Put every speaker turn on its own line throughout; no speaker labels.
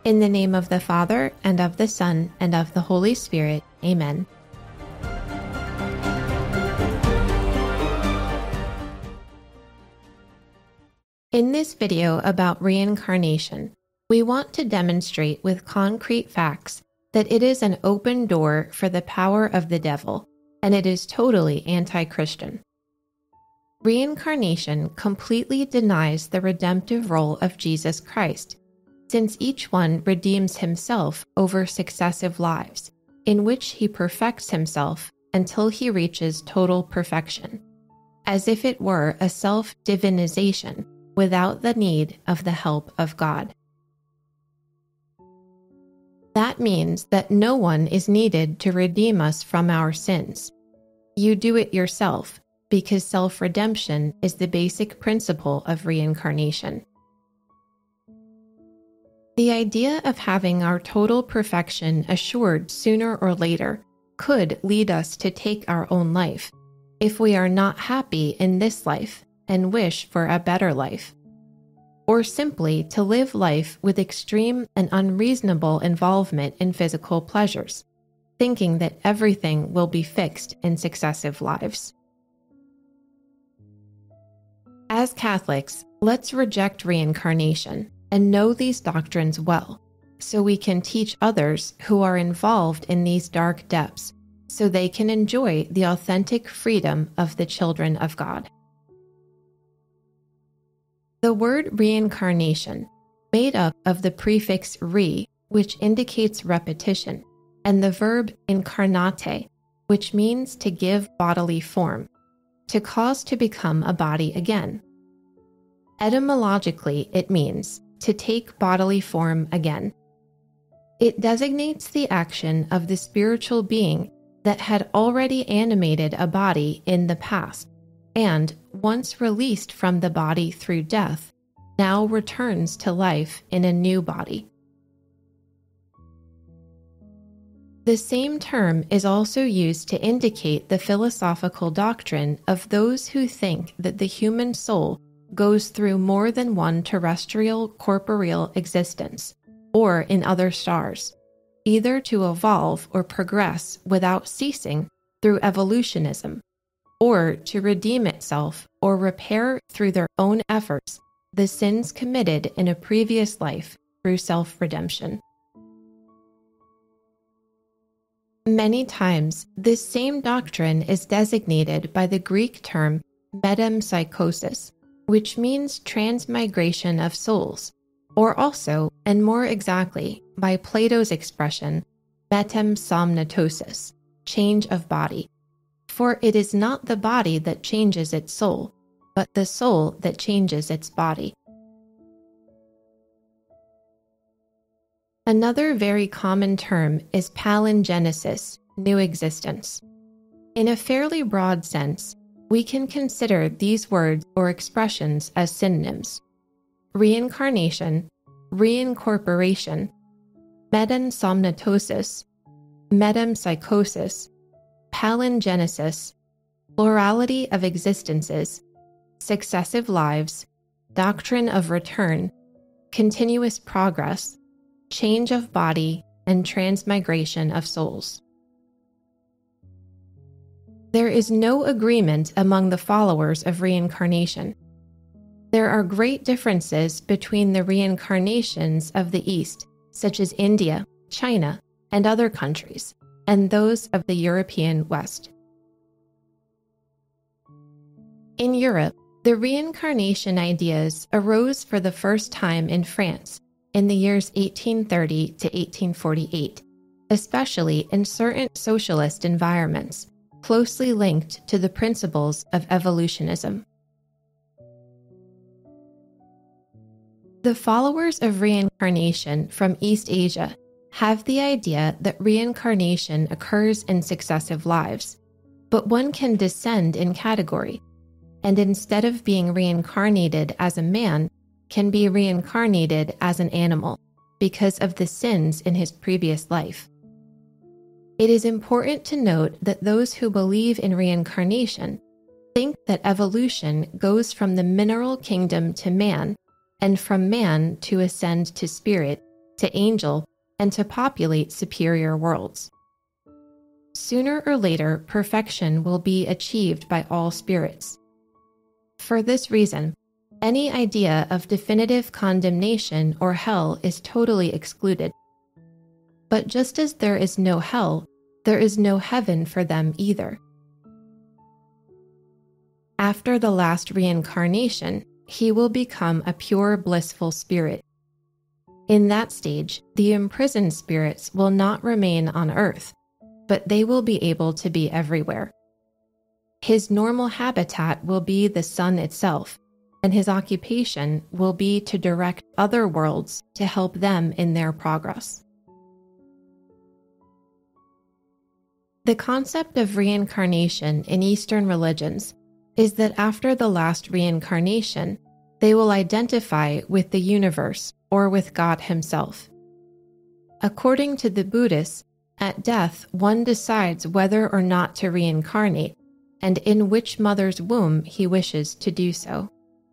In the name of the Father, and of the Son, and of the Holy Spirit. Amen. In this video about reincarnation, we want to demonstrate with concrete facts that it is an open door for the power of the devil, and it is totally anti-Christian. Reincarnation completely denies the redemptive role of Jesus Christ, since each one redeems himself over successive lives, in which he perfects himself until he reaches total perfection, as if it were a self-divinization without the need of the help of God. That means that no one is needed to redeem us from our sins. You do it yourself, because self-redemption is the basic principle of reincarnation. The idea of having our total perfection assured sooner or later could lead us to take our own life, if we are not happy in this life and wish for a better life, or simply to live life with extreme and unreasonable involvement in physical pleasures, thinking that everything will be fixed in successive lives. As Catholics, let's reject reincarnation and know these doctrines well, so we can teach others who are involved in these dark depths, so they can enjoy the authentic freedom of the children of God. The word reincarnation, made up of the prefix re, which indicates repetition, and the verb incarnate, which means to give bodily form, to cause to become a body again. Etymologically, it means to take bodily form again. It designates the action of the spiritual being that had already animated a body in the past, and, once released from the body through death, now returns to life in a new body. The same term is also used to indicate the philosophical doctrine of those who think that the human soul goes through more than one terrestrial corporeal existence, or in other stars, either to evolve or progress without ceasing through evolutionism, or to redeem itself or repair through their own efforts the sins committed in a previous life through self-redemption. Many times, this same doctrine is designated by the Greek term metempsychosis, which means transmigration of souls, or also, and more exactly, by Plato's expression, metempsomnitosis, change of body. For it is not the body that changes its soul, but the soul that changes its body. Another very common term is palingenesis, new existence. In a fairly broad sense, we can consider these words or expressions as synonyms: reincarnation, reincorporation, metempsomnitosis, metempsychosis, palingenesis, plurality of existences, successive lives, doctrine of return, continuous progress, change of body, and transmigration of souls. There is no agreement among the followers of reincarnation. There are great differences between the reincarnations of the East, such as India, China, and other countries, and those of the European West. In Europe, the reincarnation ideas arose for the first time in France in the years 1830 to 1848, especially in certain socialist environments, closely linked to the principles of evolutionism. The followers of reincarnation from East Asia have the idea that reincarnation occurs in successive lives, but one can descend in category, and instead of being reincarnated as a man, can be reincarnated as an animal because of the sins in his previous life. It is important to note that those who believe in reincarnation think that evolution goes from the mineral kingdom to man, and from man to ascend to spirit, to angel, and to populate superior worlds. Sooner or later, perfection will be achieved by all spirits. For this reason, any idea of definitive condemnation or hell is totally excluded. But just as there is no hell, there is no heaven for them either. After the last reincarnation, he will become a pure blissful spirit. In that stage, the imprisoned spirits will not remain on earth, but they will be able to be everywhere. His normal habitat will be the sun itself, and his occupation will be to direct other worlds to help them in their progress. The concept of reincarnation in Eastern religions is that after the last reincarnation, they will identify with the universe or with God himself. According to the Buddhists, at death one decides whether or not to reincarnate, and in which mother's womb he wishes to do so.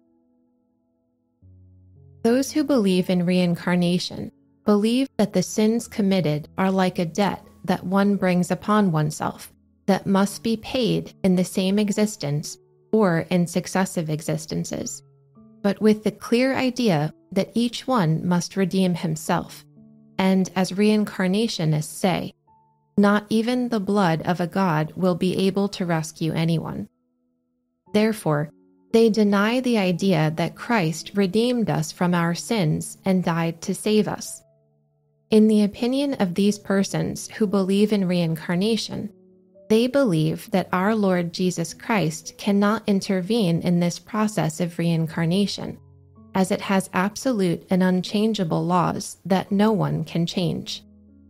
Those who believe in reincarnation believe that the sins committed are like a debt that one brings upon oneself that must be paid in the same existence or in successive existences, but with the clear idea that each one must redeem himself, and as reincarnationists say, not even the blood of a god will be able to rescue anyone. Therefore, they deny the idea that Christ redeemed us from our sins and died to save us. In the opinion of these persons who believe in reincarnation, they believe that our Lord Jesus Christ cannot intervene in this process of reincarnation, as it has absolute and unchangeable laws that no one can change.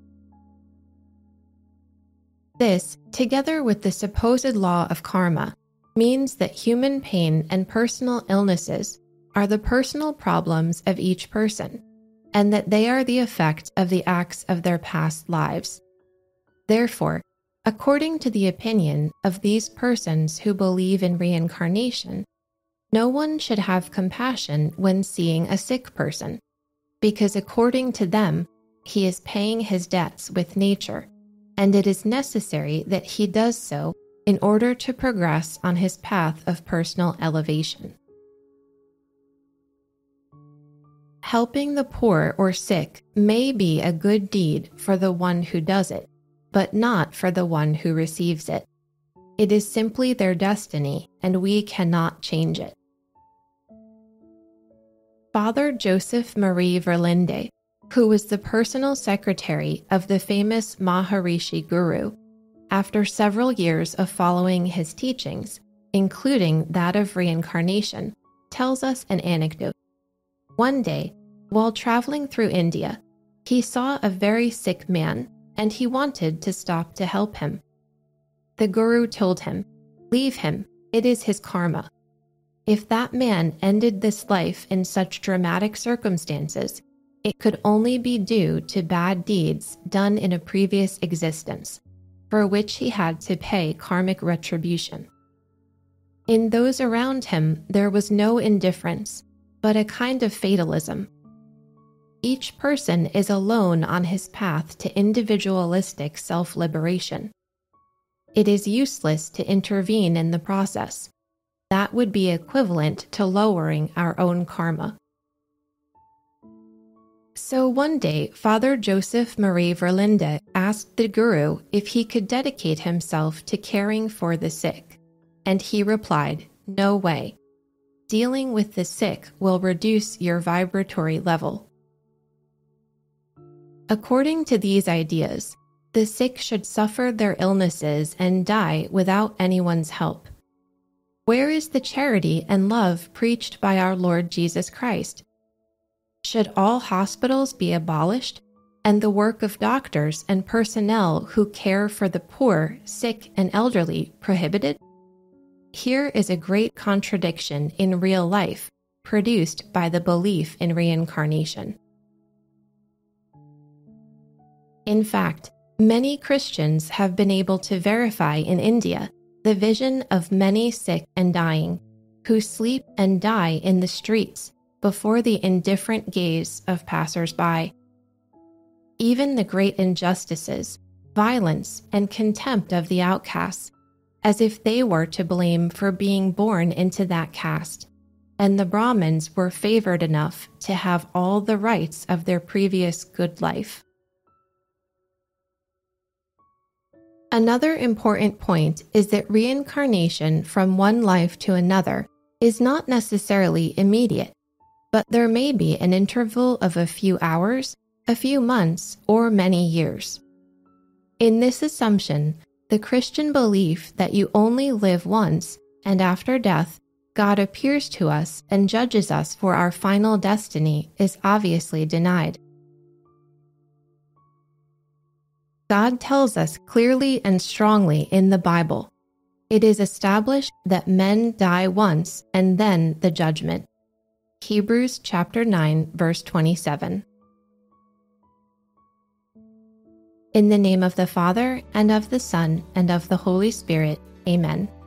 This, together with the supposed law of karma, means that human pain and personal illnesses are the personal problems of each person, and that they are the effect of the acts of their past lives. Therefore, according to the opinion of these persons who believe in reincarnation, no one should have compassion when seeing a sick person, because according to them, he is paying his debts with nature, and it is necessary that he does so in order to progress on his path of personal elevation. Helping the poor or sick may be a good deed for the one who does it, but not for the one who receives it. It is simply their destiny, and we cannot change it. Father Joseph Marie Verlinde, who was the personal secretary of the famous Maharishi Guru, after several years of following his teachings, including that of reincarnation, tells us an anecdote. One day, while traveling through India, he saw a very sick man, and he wanted to stop to help him. The Guru told him, "Leave him, it is his karma." If that man ended this life in such dramatic circumstances, it could only be due to bad deeds done in a previous existence, for which he had to pay karmic retribution. In those around him, there was no indifference, but a kind of fatalism. Each person is alone on his path to individualistic self-liberation. It is useless to intervene in the process. That would be equivalent to lowering our own karma. So one day, Father Joseph Marie Verlinde asked the Guru if he could dedicate himself to caring for the sick, and he replied, "No way. Dealing with the sick will reduce your vibratory level." According to these ideas, the sick should suffer their illnesses and die without anyone's help. Where is the charity and love preached by our Lord Jesus Christ? Should all hospitals be abolished, and the work of doctors and personnel who care for the poor, sick, and elderly prohibited? Here is a great contradiction in real life, produced by the belief in reincarnation. In fact, many Christians have been able to verify in India the vision of many sick and dying, who sleep and die in the streets before the indifferent gaze of passers-by. even the great injustices, violence, and contempt of the outcasts, as if they were to blame for being born into that caste, and the Brahmins were favored enough to have all the rights of their previous good life. Another important point is that reincarnation from one life to another is not necessarily immediate, but there may be an interval of a few hours, a few months, or many years. In this assumption, the Christian belief that you only live once, and after death, God appears to us and judges us for our final destiny is obviously denied. God tells us clearly and strongly in the Bible, it is established that men die once and then the judgment. Hebrews chapter 9, verse 27. In the name of the Father, and of the Son, and of the Holy Spirit, Amen.